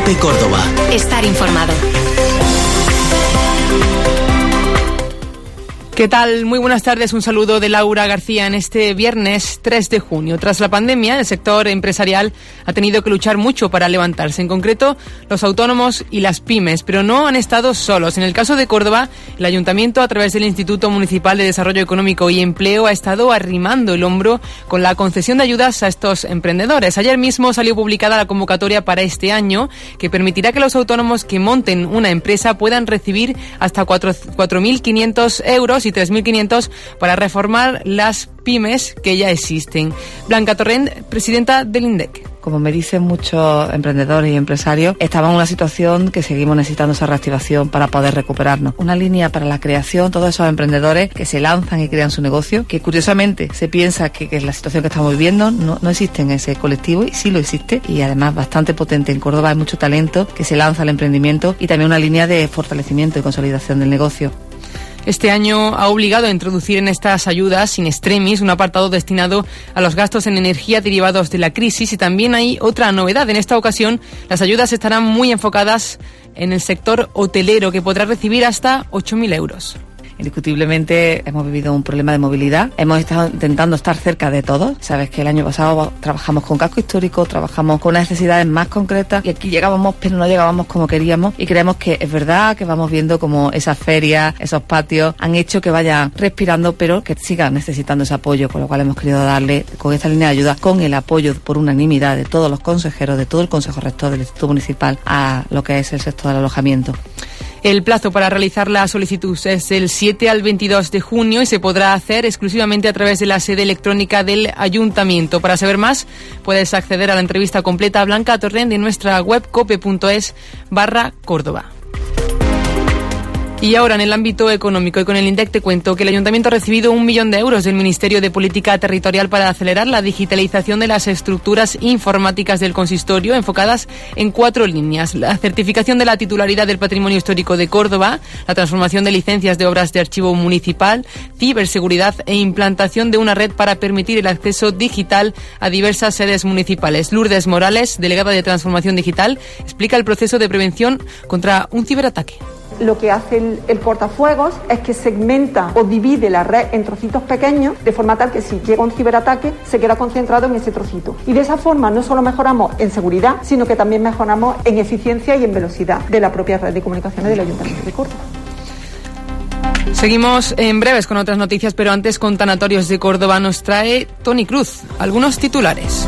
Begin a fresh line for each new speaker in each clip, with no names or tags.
COPE Córdoba.
Estar informado.
¿Qué tal? Muy buenas tardes. Un saludo de Laura García en este viernes 3 de junio. Tras la pandemia, el sector empresarial ha tenido que luchar mucho para levantarse. En concreto, los autónomos y las pymes, pero no han estado solos. En el caso de Córdoba, el Ayuntamiento, a través del Instituto Municipal de Desarrollo Económico y Empleo, ha estado arrimando el hombro con la concesión de ayudas a estos emprendedores. Ayer mismo salió publicada la convocatoria para este año, que permitirá que los autónomos que monten una empresa puedan recibir hasta 4.500 euros y 3.500 para reformar las pymes que ya existen. Blanca Torrent, presidenta del INDEC.
Como me dicen muchos emprendedores y empresarios, estamos en una situación que seguimos necesitando esa reactivación para poder recuperarnos. Una línea para la creación, todos esos emprendedores que se lanzan y crean su negocio, que curiosamente se piensa que es la situación que estamos viviendo, no existe en ese colectivo, y sí lo existe, y además bastante potente. En Córdoba hay mucho talento que se lanza al emprendimiento y también una línea de fortalecimiento y consolidación del negocio.
Este año ha obligado a introducir en estas ayudas in extremis un apartado destinado a los gastos en energía derivados de la crisis, y también hay otra novedad. En esta ocasión, las ayudas estarán muy enfocadas en el sector hotelero, que podrá recibir hasta 8.000 euros.
Indiscutiblemente hemos vivido un problema de movilidad. Hemos estado intentando estar cerca de todos. Sabes que el año pasado trabajamos con casco histórico, trabajamos con necesidades más concretas, y aquí llegábamos pero no llegábamos como queríamos, y creemos que es verdad que vamos viendo como esas ferias, esos patios han hecho que vayan respirando, pero que sigan necesitando ese apoyo, con lo cual hemos querido darle con esta línea de ayuda, con el apoyo por unanimidad de todos los consejeros, de todo el Consejo Rector del Instituto Municipal, a lo que es el sector del alojamiento.
El plazo para realizar la solicitud es del 7 al 22 de junio y se podrá hacer exclusivamente a través de la sede electrónica del Ayuntamiento. Para saber más, puedes acceder a la entrevista completa a Blanca Torrent en nuestra web cope.es/Córdoba. Y ahora, en el ámbito económico y con el INDEC, te cuento que el Ayuntamiento ha recibido 1 millón de euros del Ministerio de Política Territorial para acelerar la digitalización de las estructuras informáticas del consistorio, enfocadas en 4 líneas: la certificación de la titularidad del patrimonio histórico de Córdoba, la transformación de licencias de obras de archivo municipal, ciberseguridad e implantación de una red para permitir el acceso digital a diversas sedes municipales. Lourdes Morales, delegada de Transformación Digital, explica el proceso de prevención contra un ciberataque.
Lo que hace el cortafuegos es que segmenta o divide la red en trocitos pequeños, de forma tal que si llega un ciberataque se queda concentrado en ese trocito. Y de esa forma no solo mejoramos en seguridad, sino que también mejoramos en eficiencia y en velocidad de la propia red de comunicaciones del Ayuntamiento de Córdoba.
Seguimos en breves con otras noticias, pero antes, con Tanatorios de Córdoba nos trae Tony Cruz algunos titulares.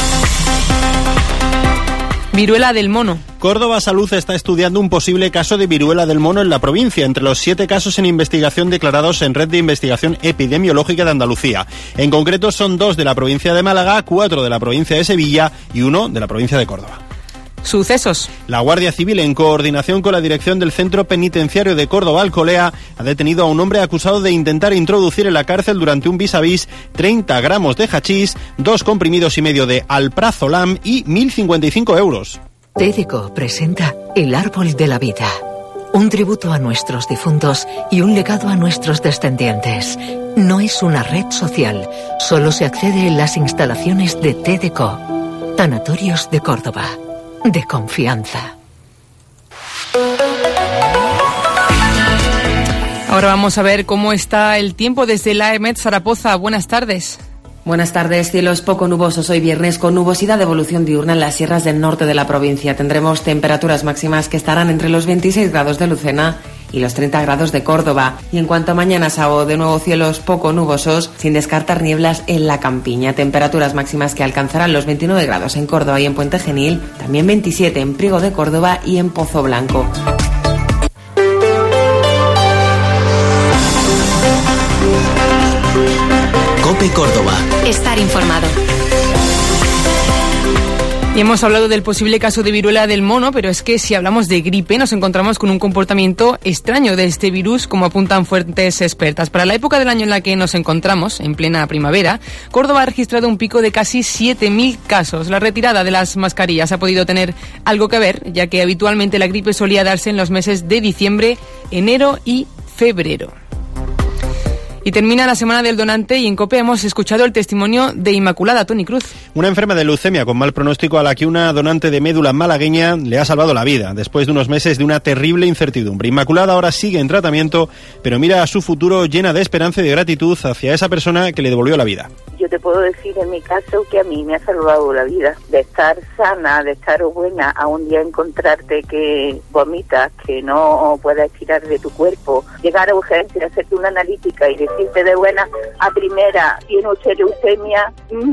Viruela del mono.
Córdoba Salud está estudiando un posible caso de viruela del mono en la provincia, entre los 7 casos en investigación declarados en Red de Investigación Epidemiológica de Andalucía. En concreto, son 2 de la provincia de Málaga, 4 de la provincia de Sevilla y 1 de la provincia de Córdoba.
Sucesos.
La Guardia Civil, en coordinación con la dirección del Centro Penitenciario de Córdoba, Alcolea, ha detenido a un hombre acusado de intentar introducir en la cárcel durante un vis a vis 30 gramos de hachís, 2,5 comprimidos de alprazolam y 1.055 euros.
TEDeco presenta El Árbol de la Vida. Un tributo a nuestros difuntos y un legado a nuestros descendientes. No es una red social, solo se accede en las instalaciones de TEDeco. Tanatorios de Córdoba. De confianza.
Ahora vamos a ver cómo está el tiempo desde la EMET Zaragoza. Buenas tardes.
Buenas tardes. Cielos poco nubosos hoy viernes, con nubosidad de evolución diurna en las sierras del norte de la provincia. Tendremos temperaturas máximas que estarán entre los 26 grados de Lucena y los 30 grados de Córdoba. Y en cuanto a mañana sábado, de nuevo cielos poco nubosos, sin descartar nieblas en la campiña. Temperaturas máximas que alcanzarán los 29 grados en Córdoba y en Puente Genil, también 27 en Priego de Córdoba y en Pozo Blanco.
COPE Córdoba.
Estar informado.
Y hemos hablado del posible caso de viruela del mono, pero es que si hablamos de gripe nos encontramos con un comportamiento extraño de este virus, como apuntan fuentes expertas. Para la época del año en la que nos encontramos, en plena primavera, Córdoba ha registrado un pico de casi 7.000 casos. La retirada de las mascarillas ha podido tener algo que ver, ya que habitualmente la gripe solía darse en los meses de diciembre, enero y febrero. Y termina la Semana del Donante y en COPE hemos escuchado el testimonio de Inmaculada, Toni Cruz.
Una enferma de leucemia con mal pronóstico a la que una donante de médula malagueña le ha salvado la vida después de unos meses de una terrible incertidumbre. Inmaculada ahora sigue en tratamiento, pero mira a su futuro llena de esperanza y de gratitud hacia esa persona que le devolvió la vida.
Yo te puedo decir en mi caso que a mí me ha salvado la vida. De estar sana, de estar buena, a un día encontrarte que vomitas, que no puedes tirar de tu cuerpo, llegar a urgencia, hacerte una analítica y decirte de buena a primera, tiene usted leucemia,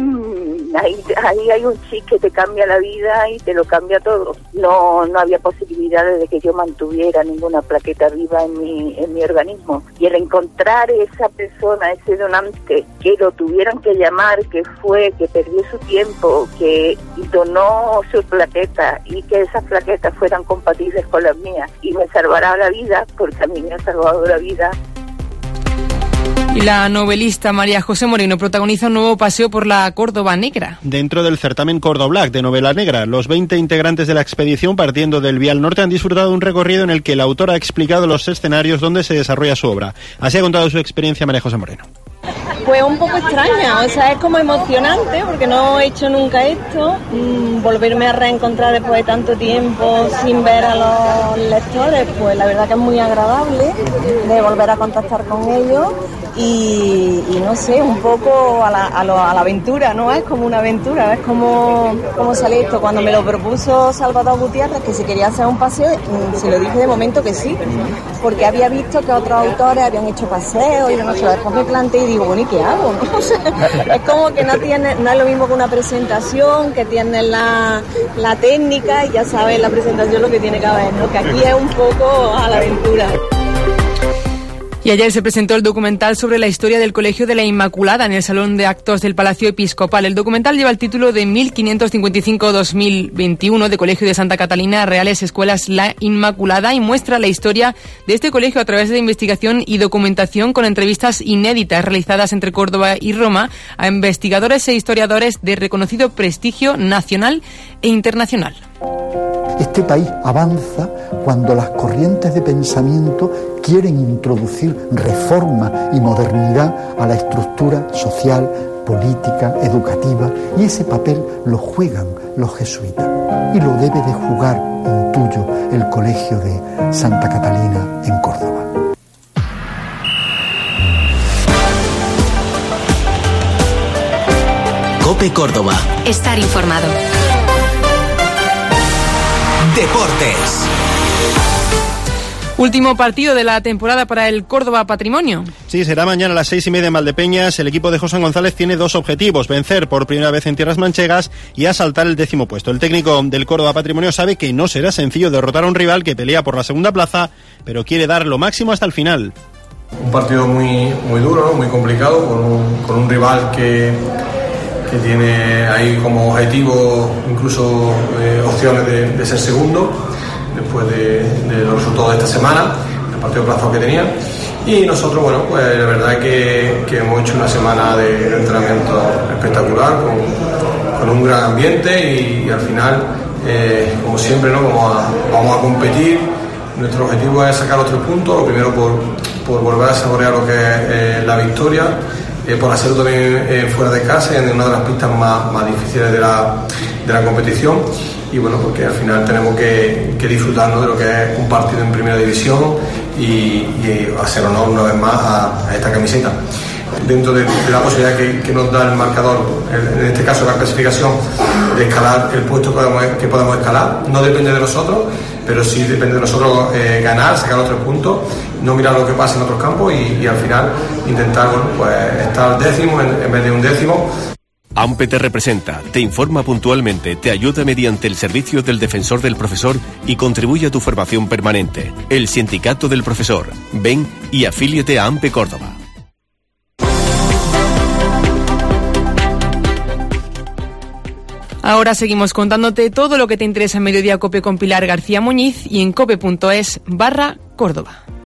ahí hay un chip que te cambia la vida y te lo cambia todo. No había posibilidades de que yo mantuviera ninguna plaqueta viva en mi organismo. Y el encontrar esa persona, ese donante, que lo tuvieran que llamar, que perdió su tiempo, que donó su plaqueta y que esas plaquetas fueran compatibles con las mías y me salvará la vida, porque a mí me ha salvado la vida.
Y la novelista María José Moreno protagoniza un nuevo paseo por la Córdoba Negra.
Dentro del certamen Cordoblac de novela negra, los 20 integrantes de la expedición, partiendo del Vial Norte, han disfrutado de un recorrido en el que el autor ha explicado los escenarios donde se desarrolla su obra. Así ha contado su experiencia María José Moreno.
Pues un poco extraña, o sea, es como emocionante porque no he hecho nunca esto, volverme a reencontrar después de tanto tiempo sin ver a los lectores, pues la verdad que es muy agradable de volver a contactar con ellos y no sé, un poco a la aventura, ¿no? Es como una aventura, es como sale esto. Cuando me lo propuso Salvador Gutiérrez, que si quería hacer un paseo, se lo dije de momento que sí, porque había visto que otros autores habían hecho paseos y no sé, después me planteé y digo, bueno, ¿y qué hago? Es como que no es lo mismo que una presentación, que tienes la técnica y ya sabes la presentación lo que tiene que haber, ¿no? Que aquí es un poco a la aventura.
Y ayer se presentó el documental sobre la historia del Colegio de la Inmaculada en el Salón de Actos del Palacio Episcopal. El documental lleva el título de 1555-2021 de Colegio de Santa Catalina, Reales Escuelas La Inmaculada, y muestra la historia de este colegio a través de investigación y documentación con entrevistas inéditas realizadas entre Córdoba y Roma a investigadores e historiadores de reconocido prestigio nacional e internacional.
Este país avanza cuando las corrientes de pensamiento quieren introducir reforma y modernidad a la estructura social, política, educativa, y ese papel lo juegan los jesuitas y lo debe de jugar, intuyo, el Colegio de Santa Catalina en Córdoba.
COPE Córdoba.
Estar informado.
Deportes.
Último partido de la temporada para el Córdoba Patrimonio.
Sí, será mañana a las 6:30 en Valdepeñas. El equipo de José González tiene dos objetivos: vencer por primera vez en tierras manchegas y asaltar el 10º puesto. El técnico del Córdoba Patrimonio sabe que no será sencillo derrotar a un rival que pelea por la segunda plaza, pero quiere dar lo máximo hasta el final.
Un partido muy duro, ¿no? Muy complicado, con un rival que tiene ahí como objetivo incluso opciones de ser segundo después de los resultados de esta semana, el partido plazo que tenía. Y nosotros, bueno, pues la verdad es que hemos hecho una semana de entrenamiento espectacular, con un gran ambiente y al final, como siempre, ¿no? Vamos a competir. Nuestro objetivo es sacar los 3 puntos, lo primero por volver a saborear lo que es la victoria, por hacerlo también fuera de casa, en una de las pistas más difíciles de la competición, y bueno, porque al final tenemos que disfrutarnos de lo que es un partido en primera división y hacer honor una vez más a esta camiseta. Dentro de la posibilidad que nos da el marcador, en este caso la clasificación, de escalar el puesto que podamos escalar, no depende de nosotros, pero sí depende de nosotros ganar, sacar los 3 puntos, no mirar lo que pasa en otros campos y al final intentar, bueno, pues estar décimo en vez de un décimo.
AMPE te representa, te informa puntualmente, te ayuda mediante el servicio del defensor del profesor y contribuye a tu formación permanente. El Sindicato del Profesor. Ven y afíliate a AMPE Córdoba.
Ahora seguimos contándote todo lo que te interesa en Mediodía Cope con Pilar García Muñiz y en cope.es/Córdoba.